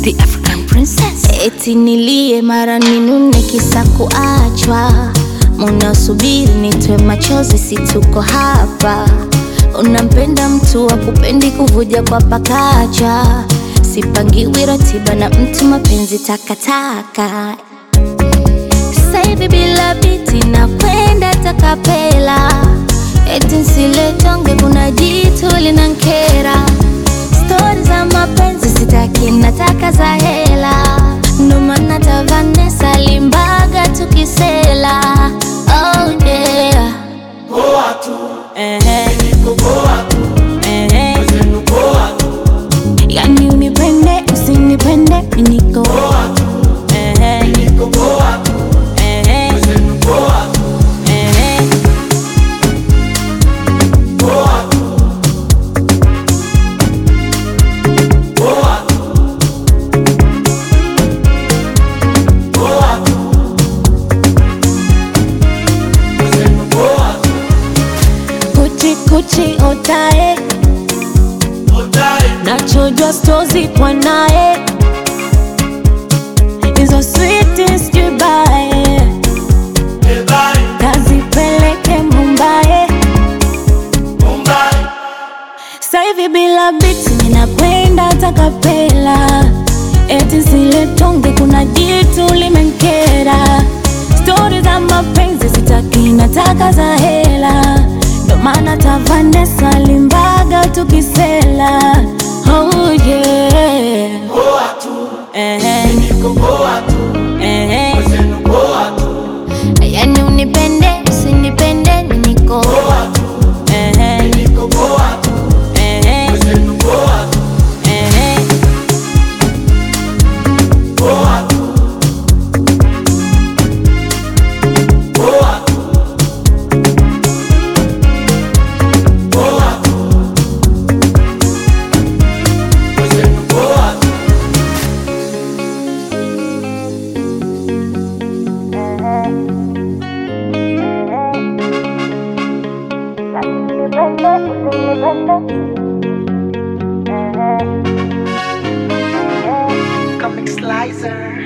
the African princess. Eti nilie mara ninune kisa kuachwa, munasubiri nitwe machozi, si tuko hapa. Unampenda mtu akupendi kuvuja kwa pakacha, sipangiwi ratiba na mtu, mapenzi takataka. Sasa hivi bila biti na kwenda takapela, eti nsiletonge kuna jitu linankera. Story za mapenzi sitaki, nataka za hela, ndo maana ta Vanessa Limbaga tukisela. Oh yeah, poa tu, niko poa tu, wezenu poa tu. yani unipende usinipende niko Poa tu, niko poa tu, wezenu poa tu. Poa tu, poa tu, poa tu, wezenu poa tu. kuchi kuchi otae, Otae, nachojwa stozi kwa nae, hizo sweetest goodbye Dubai, kazipeleke Mumbai. Mumbai. Sasa hivi bila biti ninakwenda takapela, eti siletonge kuna jitu limenkera. Story za mapenzi sitaki, nataka za hela, ndo maana ta Vanessa Limbaga tukisela. Oh yeah, Poa tu, niko poa tu, wezenu poa tu. yani unipende usinipende niko Poa tu, niko poa tu, wezenu poa tu. Poa tu, poa tu, poa tu, wezenu poa tu. Comic Slicer.